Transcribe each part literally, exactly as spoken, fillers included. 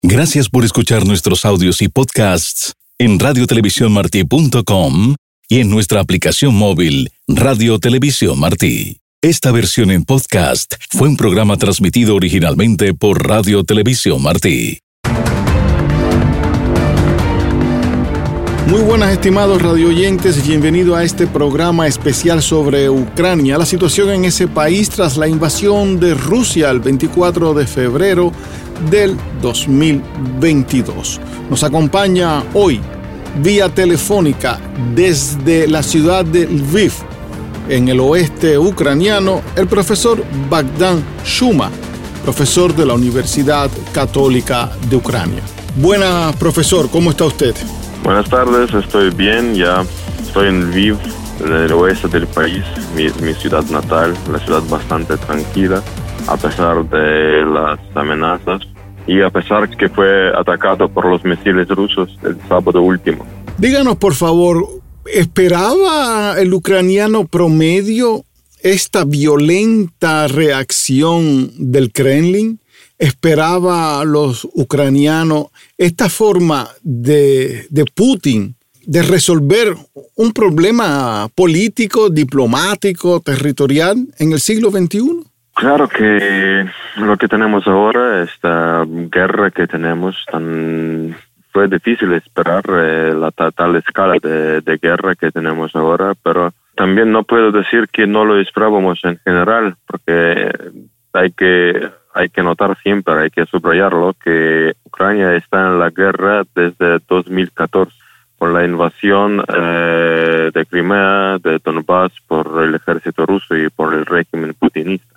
Gracias por escuchar nuestros audios y podcasts en radio televisión martí punto com y en nuestra aplicación móvil Radio Televisión Martí. Esta versión en podcast fue un programa transmitido originalmente por Radio Televisión Martí. Muy buenas, estimados radioyentes, y bienvenido a este programa especial sobre Ucrania, la situación en ese país tras la invasión de Rusia el veinticuatro de febrero del dos mil veintidós. Nos acompaña hoy, vía telefónica, desde la ciudad de Lviv, en el oeste ucraniano, el profesor Bogdan Shuma, profesor de la Universidad Católica de Ucrania. Buenas, profesor, ¿cómo está usted? Buenas tardes, estoy bien, ya estoy en Lviv, en el oeste del país, mi, mi ciudad natal, una ciudad bastante tranquila, a pesar de las amenazas y a pesar que fue atacado por los misiles rusos el sábado último. Díganos, por favor, ¿esperaba el ucraniano promedio esta violenta reacción del Kremlin? ¿Esperaba los ucranianos esta forma de, de Putin de resolver un problema político, diplomático, territorial en el siglo veintiuno? Claro que lo que tenemos ahora, esta guerra que tenemos, tan, fue difícil esperar eh, la ta, tal escala de, de guerra que tenemos ahora, pero también no puedo decir que no lo esperábamos en general, porque hay que... Hay que notar siempre, hay que subrayarlo, que Ucrania está en la guerra desde dos mil catorce, por la invasión eh, de Crimea, de Donbass, por el ejército ruso y por el régimen putinista.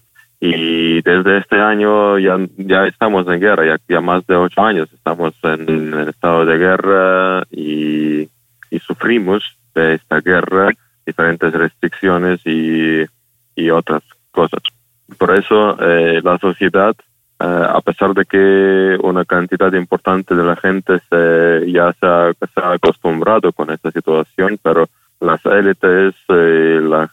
Y desde este año ya, ya estamos en guerra, ya, ya más de ocho años estamos en, en estado de guerra y, y sufrimos de esta guerra, diferentes restricciones y, y otras cosas. Por eso eh, la sociedad, eh, a pesar de que una cantidad importante de la gente se, ya se ha, se ha acostumbrado con esta situación, pero las élites eh, las,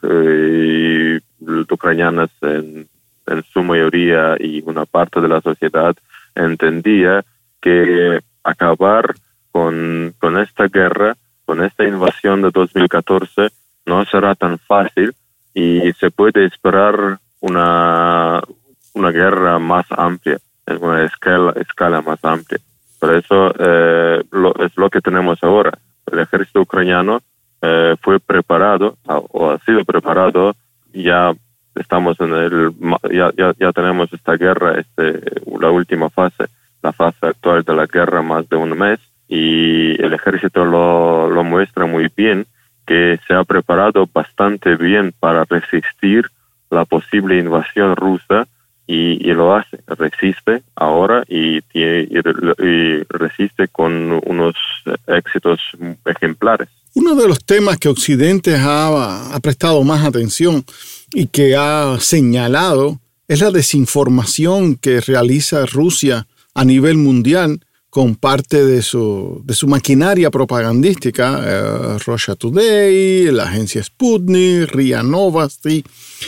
eh, ucranianas en, en su mayoría y una parte de la sociedad entendía que acabar con, con esta guerra, con esta invasión de dos mil catorce, no será tan fácil y se puede esperar una una guerra más amplia, en una escala, escala más amplia. Por eso eh, lo, es lo que tenemos ahora. El ejército ucraniano eh, fue preparado, o ha sido preparado, ya estamos en el, ya, ya, ya tenemos esta guerra, este, la última fase, la fase actual de la guerra, más de un mes, y el ejército lo, lo muestra muy bien, que se ha preparado bastante bien para resistir la posible invasión rusa y, y lo hace, resiste ahora y, y, y resiste con unos éxitos ejemplares. Uno de los temas que Occidente ha, ha prestado más atención y que ha señalado es la desinformación que realiza Rusia a nivel mundial con parte de su, de su maquinaria propagandística, eh, Russia Today, la agencia Sputnik, R I A Novosti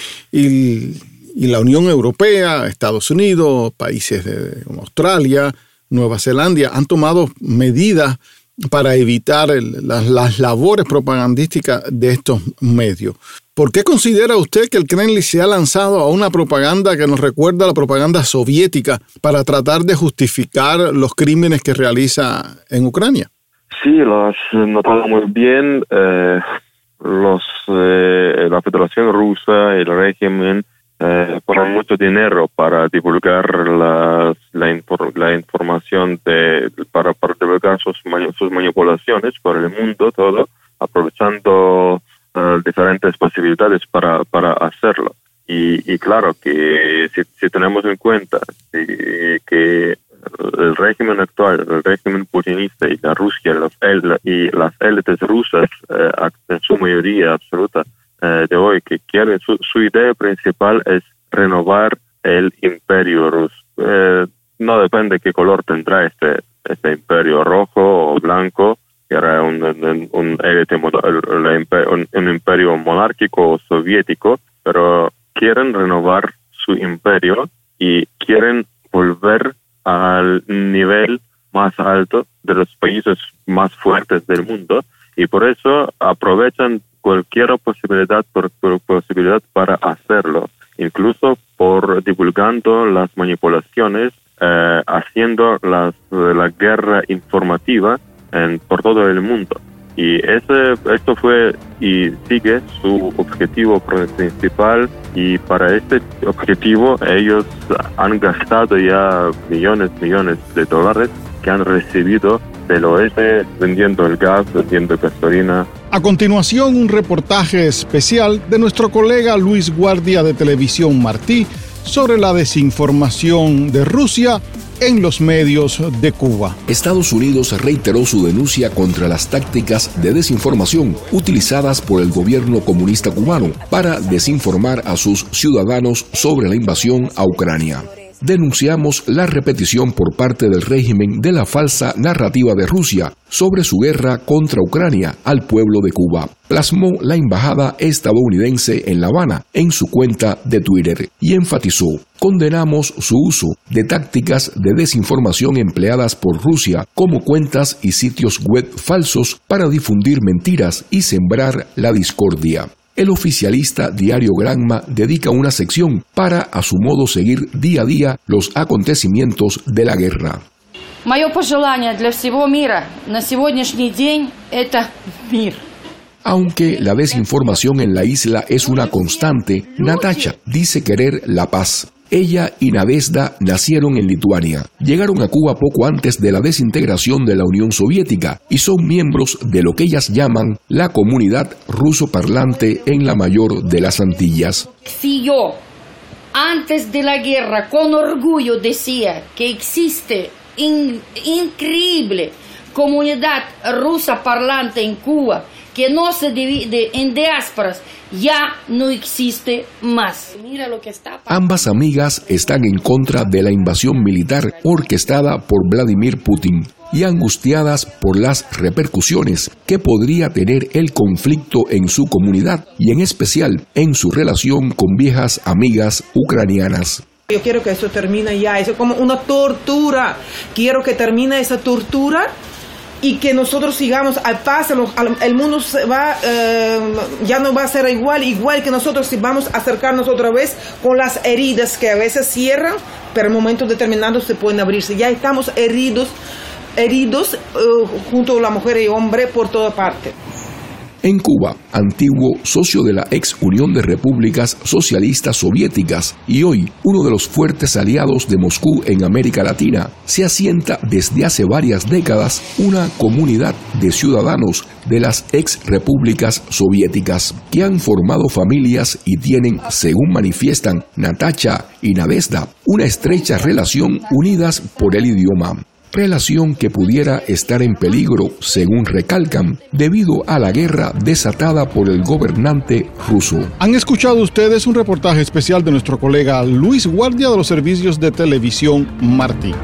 y, y la Unión Europea, Estados Unidos, países de como Australia, Nueva Zelanda, han tomado medidas para evitar el, las, las labores propagandísticas de estos medios. ¿Por qué considera usted que el Kremlin se ha lanzado a una propaganda que nos recuerda a la propaganda soviética para tratar de justificar los crímenes que realiza en Ucrania? Sí, lo has notado muy bien. Eh, los, eh, la Federación Rusa, el régimen, eh, ponen mucho dinero para divulgar la, la, infor, la información, de, para, para divulgar sus, sus manipulaciones por el mundo todo, aprovechando Uh, diferentes posibilidades para, para hacerlo. Y, y claro que si, si tenemos en cuenta si, que el régimen actual, el régimen putinista y la Rusia los, el, y las élites rusas, eh, en su mayoría absoluta eh, de hoy, que quieren, su, su idea principal es renovar el imperio ruso. Eh, no depende qué color tendrá este, este imperio, rojo o blanco, que era un, un, un, un, un imperio monárquico o soviético, pero quieren renovar su imperio y quieren volver al nivel más alto, de los países más fuertes del mundo, y por eso aprovechan cualquier posibilidad, por, por posibilidad para hacerlo, incluso por divulgando las manipulaciones, eh, haciendo las, la guerra informativa en, por todo el mundo. Y ese, esto fue y sigue su objetivo principal, y para este objetivo ellos han gastado ya millones, millones de dólares que han recibido del oeste vendiendo el gas, vendiendo gasolina. A continuación, un reportaje especial de nuestro colega Luis Guardia de Televisión Martí sobre la desinformación de Rusia en los medios de Cuba. Estados Unidos reiteró su denuncia contra las tácticas de desinformación utilizadas por el gobierno comunista cubano para desinformar a sus ciudadanos sobre la invasión a Ucrania. Denunciamos la repetición por parte del régimen de la falsa narrativa de Rusia sobre su guerra contra Ucrania al pueblo de Cuba, plasmó la embajada estadounidense en La Habana en su cuenta de Twitter y enfatizó: condenamos su uso de tácticas de desinformación empleadas por Rusia como cuentas y sitios web falsos para difundir mentiras y sembrar la discordia. El oficialista Diario Granma dedica una sección para, a su modo, seguir día a día los acontecimientos de la guerra. Мое пожелание для всего мира на сегодняшний день – это мир. Aunque la desinformación en la isla es una constante, Natacha dice querer la paz. Ella y Nadezhda nacieron en Lituania, llegaron a Cuba poco antes de la desintegración de la Unión Soviética y son miembros de lo que ellas llaman la comunidad ruso-parlante en la mayor de las Antillas. Si yo, antes de la guerra, con orgullo decía que existe in, increíble comunidad rusa parlante en Cuba, que no se divide en diásporas, ya no existe más. Mira lo que está pasando. Ambas amigas están en contra de la invasión militar orquestada por Vladimir Putin y angustiadas por las repercusiones que podría tener el conflicto en su comunidad y en especial en su relación con viejas amigas ucranianas. Yo quiero que eso termine ya, eso es como una tortura. Quiero que termine esa tortura y que nosotros sigamos al paso, el mundo se va, eh, ya no va a ser igual, igual que nosotros si vamos a acercarnos otra vez con las heridas que a veces cierran, pero en momentos determinados se pueden abrirse. Ya estamos heridos, heridos uh, junto a la mujer y hombre por toda parte. En Cuba, antiguo socio de la ex Unión de Repúblicas Socialistas Soviéticas y hoy uno de los fuertes aliados de Moscú en América Latina, se asienta desde hace varias décadas una comunidad de ciudadanos de las ex repúblicas soviéticas que han formado familias y tienen, según manifiestan Natacha y Nadezhda, una estrecha relación unidas por el idioma. Relación que pudiera estar en peligro, según recalcan, debido a la guerra desatada por el gobernante ruso. Han escuchado ustedes un reportaje especial de nuestro colega Luis Guardia de los servicios de televisión Martí.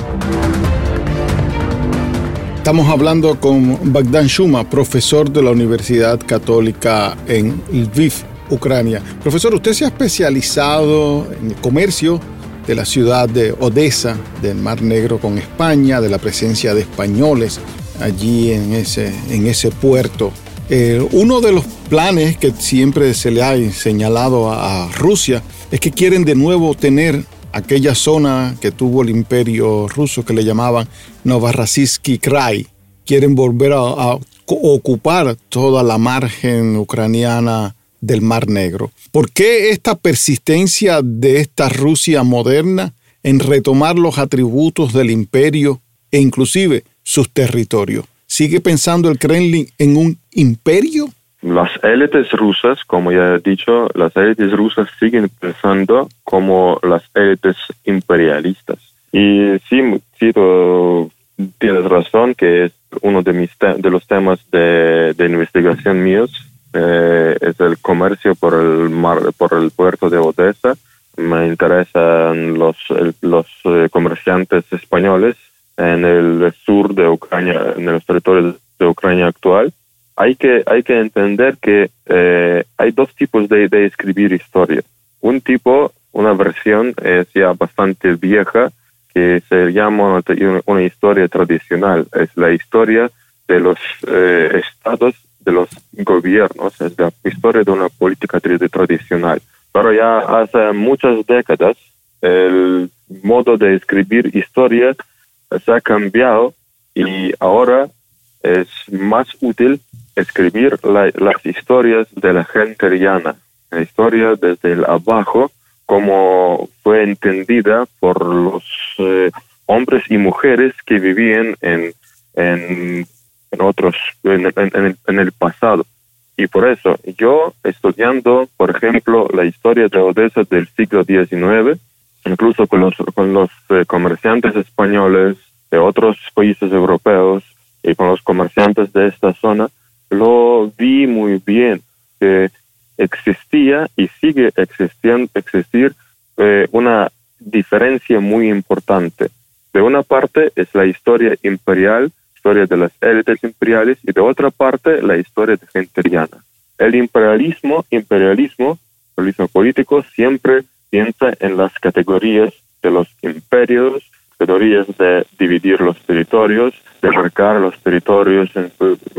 Estamos hablando con Bogdan Shuma, profesor de la Universidad Católica en Lviv, Ucrania. Profesor, usted se ha especializado en el comercio de la ciudad de Odessa, del Mar Negro con España, de la presencia de españoles allí en ese, en ese puerto. Eh, uno de los planes que siempre se le ha señalado a, a Rusia es que quieren de nuevo tener aquella zona que tuvo el imperio ruso que le llamaban Novorossiysk Krai. Quieren volver a, a ocupar toda la margen ucraniana del Mar Negro. ¿Por qué esta persistencia de esta Rusia moderna en retomar los atributos del imperio e inclusive sus territorios? ¿Sigue pensando el Kremlin en un imperio? Las élites rusas, como ya he dicho, las élites rusas siguen pensando como las élites imperialistas. Y sí, sí tú tienes razón que es uno de, mis te- de los temas de, de investigación míos. Eh, es el comercio por el mar, por el puerto de Odessa. Me interesan los, el, los eh, comerciantes españoles en el sur de Ucrania, en los territorios de Ucrania actual. Hay que, hay que entender que eh, hay dos tipos de, de escribir historia. Un tipo, una versión es ya bastante vieja, que se llama una historia tradicional. Es la historia de los eh, estados, de los gobiernos, es la historia de una política tradicional. Pero ya hace muchas décadas el modo de escribir historia se ha cambiado y ahora es más útil escribir la, las historias de la gente llana, la historia desde el abajo, como fue entendida por los eh, hombres y mujeres que vivían en, en, en otros, en, en, en, el, en el pasado. Y por eso, yo estudiando, por ejemplo, la historia de Odesa del siglo diecinueve, incluso con los, con los eh, comerciantes españoles de otros países europeos y con los comerciantes de esta zona, lo vi muy bien, que existía y sigue existiendo, existir eh, una diferencia muy importante. De una parte es la historia imperial, historia de las élites imperiales, y de otra parte la historia de gente llana. El imperialismo, imperialismo, imperialismo político, siempre piensa en las categorías de los imperios, categorías de dividir los territorios, de marcar los territorios en,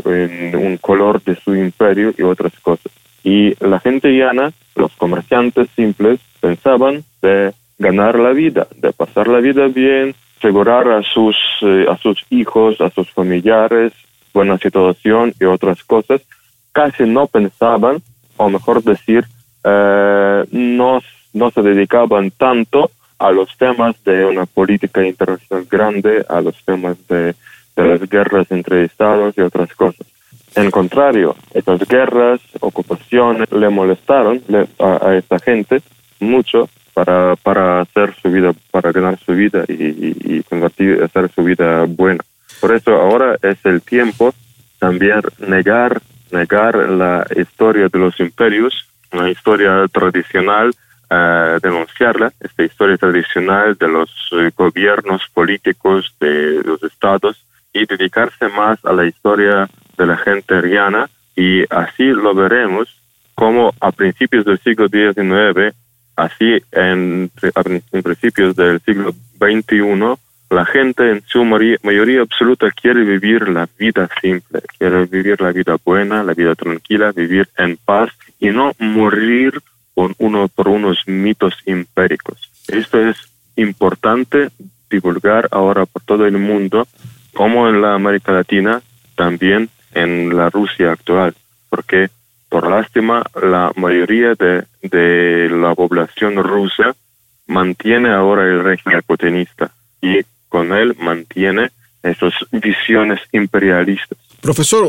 en un color de su imperio y otras cosas. Y la gente llana, los comerciantes simples, pensaban de ganar la vida, de pasar la vida bien, asegurar a sus, eh, a sus hijos, a sus familiares, buena situación y otras cosas. Casi no pensaban, o mejor decir, eh, no, no se dedicaban tanto a los temas de una política internacional grande, a los temas de, de las guerras entre estados y otras cosas. En contrario, estas guerras, ocupaciones, le molestaron le, a, a esta gente mucho para, para hacer su vida, para ganar su vida y, y, y convertir, hacer su vida buena. Por eso ahora es el tiempo también negar, negar la historia de los imperios, una historia tradicional, Uh, denunciarla, esta historia tradicional de los uh, gobiernos políticos de los estados, y dedicarse más a la historia de la gente llana, y así lo veremos como a principios del siglo diecinueve, así en, en principios del siglo veintiuno, la gente en su mayoría, mayoría absoluta quiere vivir la vida simple, quiere vivir la vida buena, la vida tranquila, vivir en paz y no morir Por, uno, por unos mitos impéricos. Esto es importante divulgar ahora por todo el mundo, como en la América Latina, también en la Rusia actual, porque por lástima la mayoría de, de la población rusa mantiene ahora el régimen putinista y con él mantiene esas visiones imperialistas. Profesor,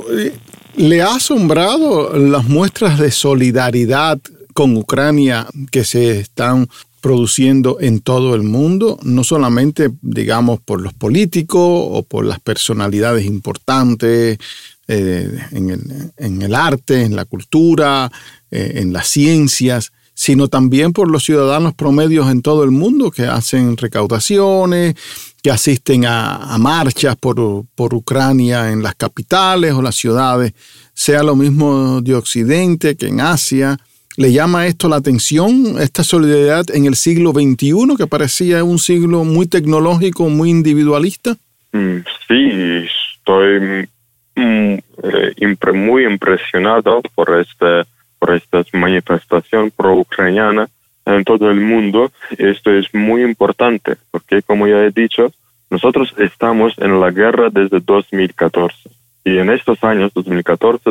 ¿le ha asombrado las muestras de solidaridad con Ucrania que se están produciendo en todo el mundo, no solamente, digamos, por los políticos o por las personalidades importantes eh, en, el, en el arte, en la cultura, eh, en las ciencias, sino también por los ciudadanos promedios en todo el mundo que hacen recaudaciones, que asisten a, a marchas por, por Ucrania en las capitales o las ciudades, sea lo mismo de Occidente que en Asia? ¿Le llama esto la atención, esta solidaridad en el siglo veintiuno, que parecía un siglo muy tecnológico, muy individualista? Mm, sí, estoy mm, eh, impre, muy impresionado por, este, por esta manifestación pro-ucraniana en todo el mundo. Esto es muy importante porque, como ya he dicho, nosotros estamos en la guerra desde dos mil catorce. Y en estos años, dos mil catorce,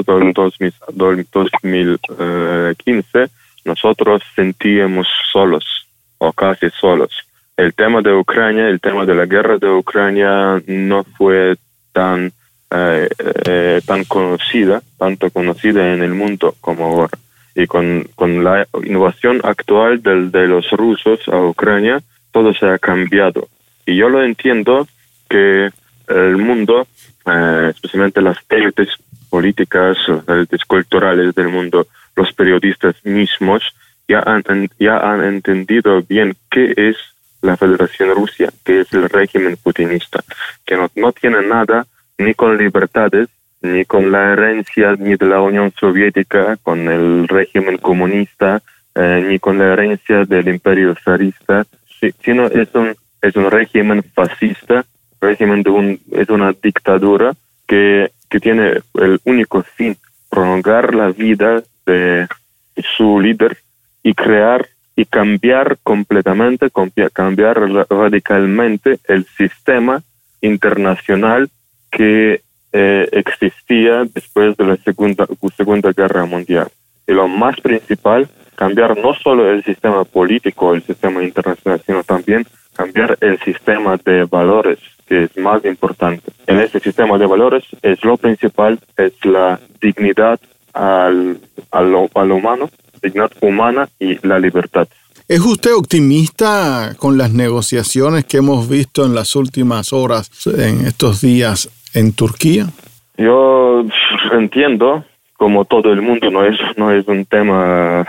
dos mil quince, nosotros sentíamos solos, o casi solos. El tema de Ucrania, el tema de la guerra de Ucrania no fue tan, eh, eh, tan conocida, tanto conocida en el mundo como ahora. Y con, con la innovación actual de, de los rusos a Ucrania, todo se ha cambiado. Y yo lo entiendo que el mundo, eh, especialmente las élites políticas, las élites culturales del mundo, los periodistas mismos, ya han, ya han entendido bien qué es la Federación Rusia, qué es el régimen putinista, que no, no tiene nada ni con libertades, ni con la herencia ni de la Unión Soviética, con el régimen comunista, eh, ni con la herencia del imperio zarista, sino es un es un régimen fascista, régimen de un, es una dictadura que, que tiene el único fin, prolongar la vida de su líder y crear y cambiar completamente, cambiar radicalmente el sistema internacional que eh, existía después de la segunda, segunda Guerra Mundial. Y lo más principal, cambiar no solo el sistema político, el sistema internacional, sino también cambiar el sistema de valores, que es más importante. En este sistema de valores es lo principal, es la dignidad al, al, al humano, dignidad humana y la libertad. ¿Es usted optimista con las negociaciones que hemos visto en las últimas horas, en estos días en Turquía? Yo entiendo, como todo el mundo, no es, no es un tema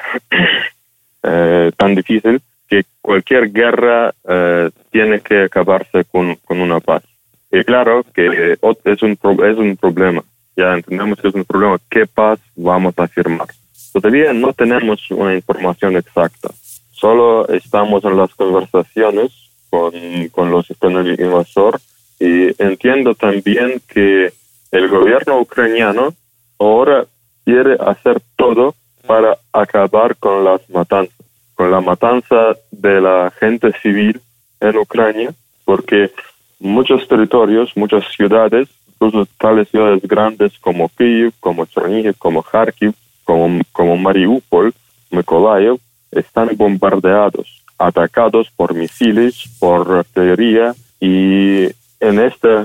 eh, tan difícil, que cualquier guerra eh, tiene que acabarse con, con una paz. Y claro que es un, es un problema, ya entendemos que es un problema, ¿qué paz vamos a firmar? Todavía no tenemos una información exacta, solo estamos en las conversaciones con, con, los, con el invasor, y entiendo también que el gobierno ucraniano ahora quiere hacer todo para acabar con las matanzas, con la matanza de la gente civil en Ucrania, porque muchos territorios, muchas ciudades, incluso tales ciudades grandes como Kyiv, como Chernihiv, como Kharkiv, como, como Mariupol, Mykolaiv, están bombardeados, atacados por misiles, por artillería, y en este,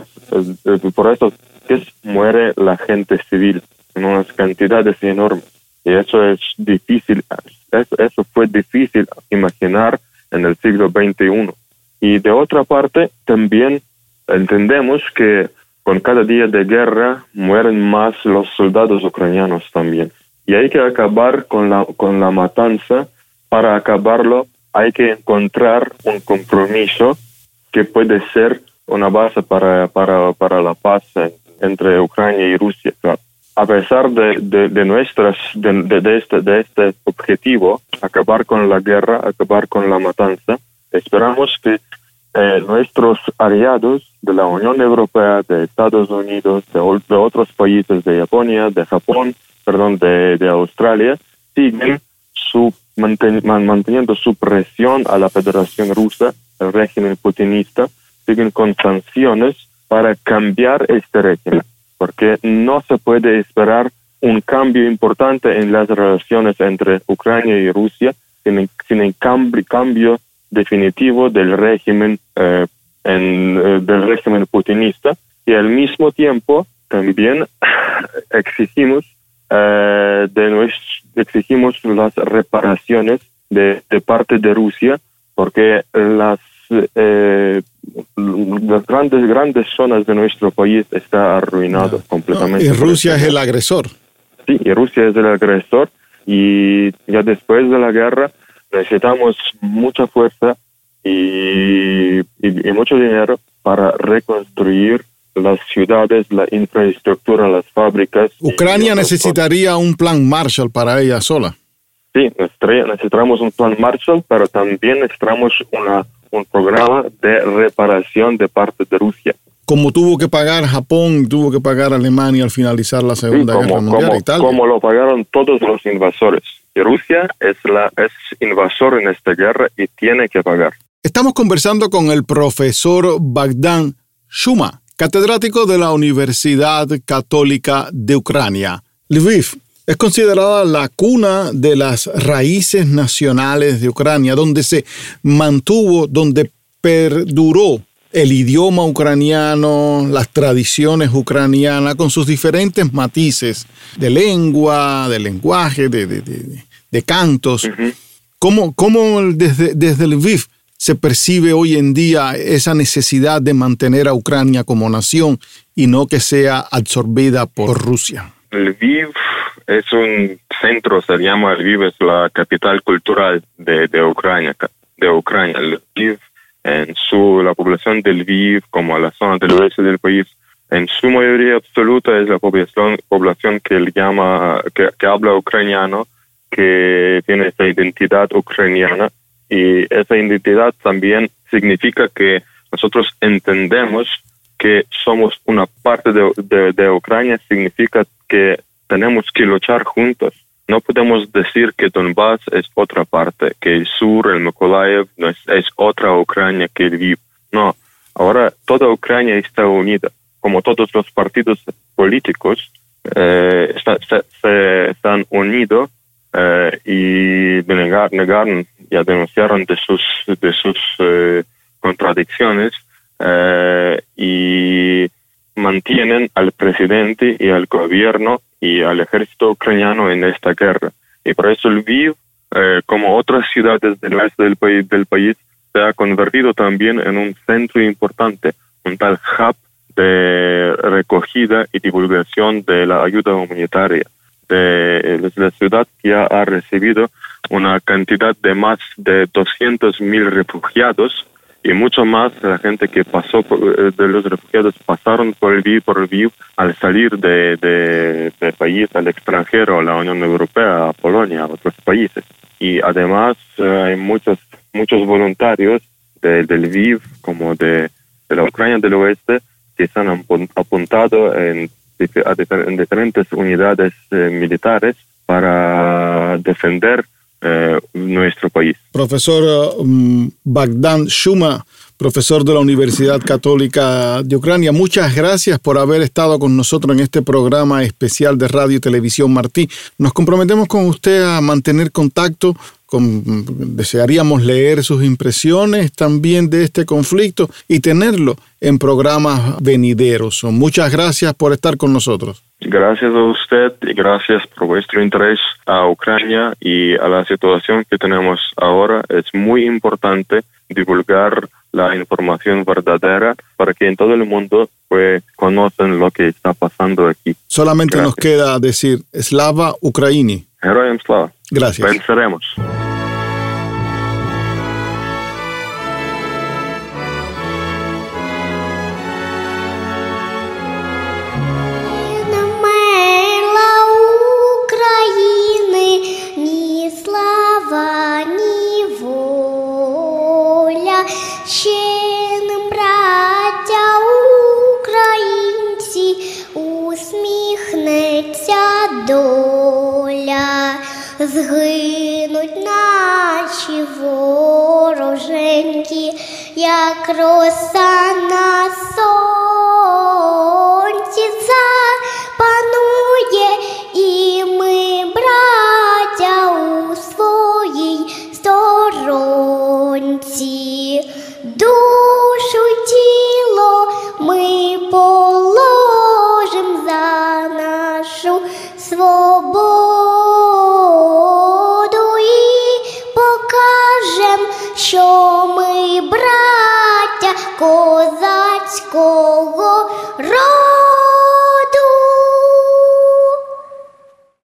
por eso es, muere la gente civil en unas cantidades enormes. Y eso es difícil, eso, eso fue difícil imaginar en el siglo veintiuno. Y de otra parte, también entendemos que con cada día de guerra mueren más los soldados ucranianos también. Y hay que acabar con la, con la matanza. Para acabarlo hay que encontrar un compromiso que puede ser una base para, para, para la paz entre Ucrania y Rusia. A pesar de, de, de nuestras, de, de, de, este, de este objetivo, acabar con la guerra, acabar con la matanza, esperamos que eh, nuestros aliados de la Unión Europea, de Estados Unidos, de, de otros países, de Japonia, de Japón, perdón, de, de Australia, siguen su, manten, manteniendo su presión a la Federación Rusa, el régimen putinista, siguen con sanciones para cambiar este régimen, porque no se puede esperar un cambio importante en las relaciones entre Ucrania y Rusia sin, sin el cambio, cambio definitivo del régimen eh, en, eh, del régimen putinista, y al mismo tiempo también exigimos eh, de nuestro, exigimos las reparaciones de, de parte de Rusia, porque las eh, las grandes grandes zonas de nuestro país está arruinado no, completamente. No, y Rusia es el agresor. Sí, y Rusia es el agresor, y ya después de la guerra necesitamos mucha fuerza y, y, y mucho dinero para reconstruir las ciudades, la infraestructura, las fábricas. Ucrania necesitaría cosas. Un plan Marshall para ella sola. Sí, necesitamos un plan Marshall, pero también necesitamos una un programa de reparación de parte de Rusia. Como tuvo que pagar Japón, tuvo que pagar Alemania al finalizar la Segunda sí, como, Guerra Mundial. Como, Italia. como lo pagaron todos los invasores. Y Rusia es, la, es invasor en esta guerra y tiene que pagar. Estamos conversando con el profesor Bagdan Shuma, catedrático de la Universidad Católica de Ucrania. Lviv es considerada la cuna de las raíces nacionales de Ucrania, donde se mantuvo, donde perduró el idioma ucraniano, las tradiciones ucranianas, con sus diferentes matices de lengua, de lenguaje, de, de, de, de cantos. Uh-huh. ¿Cómo, cómo desde, desde Lviv se percibe hoy en día esa necesidad de mantener a Ucrania como nación y no que sea absorbida por Rusia? Lviv es un centro, se llama Lviv, es la capital cultural de, de Ucrania, de Ucrania. Lviv, en su, la población de Lviv, como la zona del oeste del país, en su mayoría absoluta es la población, población que le llama, que, que habla ucraniano, que tiene esa identidad ucraniana, Y esa identidad también significa que nosotros entendemos que somos una parte de, de, de Ucrania, significa que tenemos que luchar juntos. No podemos decir que Donbass es otra parte, que el sur, el Mykolaiv, no es, es otra Ucrania que Lviv. No, ahora toda Ucrania está unida, como todos los partidos políticos eh, está, se, se están unidos eh, y negar, negaron, ya denunciaron de sus, de sus eh, contradicciones eh, y mantienen al presidente y al gobierno y al ejército ucraniano en esta guerra. Y por eso Lviv, eh, como otras ciudades del oeste del país, del país, se ha convertido también en un centro importante, un tal hub de recogida y divulgación de la ayuda humanitaria. De la ciudad que ya ha recibido una cantidad de más de doscientos mil refugiados y mucho más la gente que pasó por, de los refugiados pasaron por el Lviv, por el Lviv al salir de, de, de país al extranjero, a la Unión Europea, a Polonia, a otros países. Y además eh, hay muchos muchos voluntarios de, de Lviv como de, de la Ucrania del Oeste que se han apuntado en, en diferentes unidades eh, militares para defender Eh, nuestro país. Profesor um, Bogdan Shuma, profesor de la Universidad Católica de Ucrania, muchas gracias por haber estado con nosotros en este programa especial de Radio y Televisión Martí. Nos comprometemos con usted a mantener contacto, con, desearíamos leer sus impresiones también de este conflicto y tenerlo en programas venideros. Muchas gracias por estar con nosotros. Gracias a usted y gracias por vuestro interés a Ucrania y a la situación que tenemos ahora. Es muy importante divulgar la información verdadera para que en todo el mundo pues, conozcan lo que está pasando aquí. Solamente gracias. Nos queda decir Slava Ukraini. Heroyam Slava. Gracias. Venceremos. Ще нам, браття українці, усміхнеться доля, згинуть наші вороженьки, як роса на сонці запанує, і ми, браття, у своїй сторонці. Душу й тіло ми положим за нашу свободу і покажем, що ми браття козацького роду.